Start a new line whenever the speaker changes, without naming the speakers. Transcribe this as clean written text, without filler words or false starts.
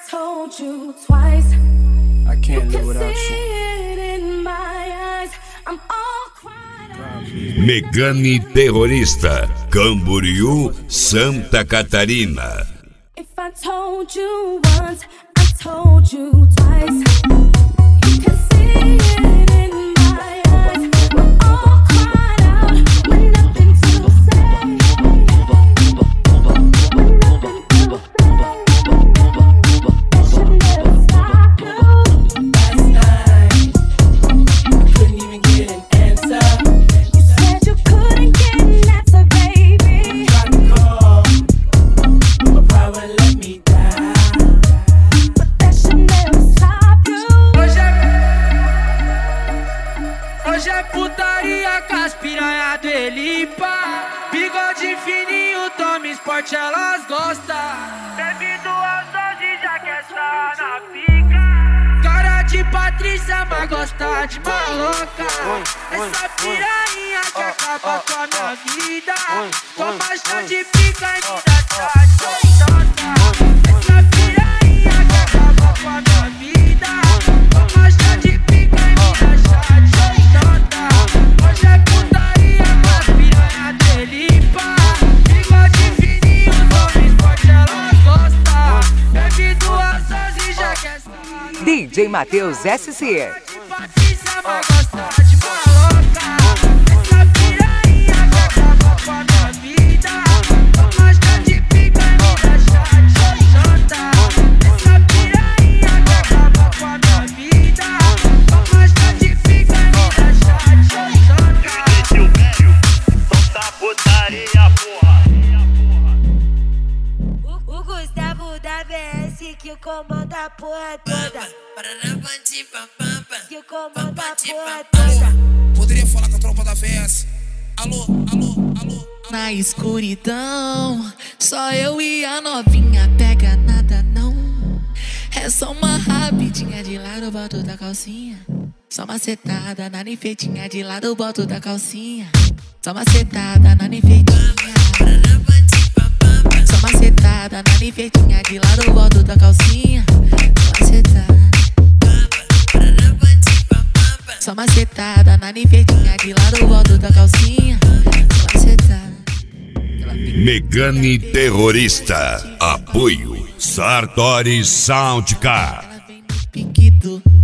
told you twice.
I can't live
You
without
can see
you.
it in my eyes. I'm all cried out.
Megane Terrorista, Camboriú, Santa Catarina.
If I told you once, I told you twice. You can see it in my eyes. I'm all cried out with nothing to say. With nothing to say. It should never stop you.
Last night, I couldn't even get an answer.
You said you couldn't get an answer, baby.
Tried to call, but pride wouldn't let me down.
But that should never stop you.
Hoje é putaria com as piranha do Elipa. Bigode fininho, toma esporte, elas gostam. Bebe duas doses, já quer estar na pica. Cara de Patrícia, mas gosta de maloca. Essa piranha que acaba com a minha vida. Toma chá de pica e me dá chá de chota. Essa piranha que acaba com a minha vida. Toma chá de pica e me dá chá de chota. Hoje é putaria com as piranha do Elipa. Bigode fininho, toma esporte, elas gostam. Bebe duas doses, já quer estar.
DJ Matheus SC.
Patrícia vai gostar de maloca. Essa piranha que acaba com a minha vida. Toma chá de pica e me dá chá de xoxota. Essa piranha que acaba com a minha vida. Toma chá de pica e me dá chá de xoxota.
Teu vídeo, solta putaria, porra.
O Gustavo da BS que comanda a porra toda. Que comanda a porra toda.
Poderia falar com a tropa da VS. Alô, alô, alô.
Na escuridão, só eu e a novinha, pega nada não. É só uma rapidinha de lado, boto da calcinha. Só uma setada na nifeitinha de lado, boto da calcinha. Só uma setada na nifeitinha. Só uma setada na nifeitinha de lado, boto da calcinha. Só uma setada. Só uma setada na nifeitinha de lado, boto da calcinha. Só uma setada.
Megane Terrorista, apoio Sartori Soundcar.
Ela vem no pique do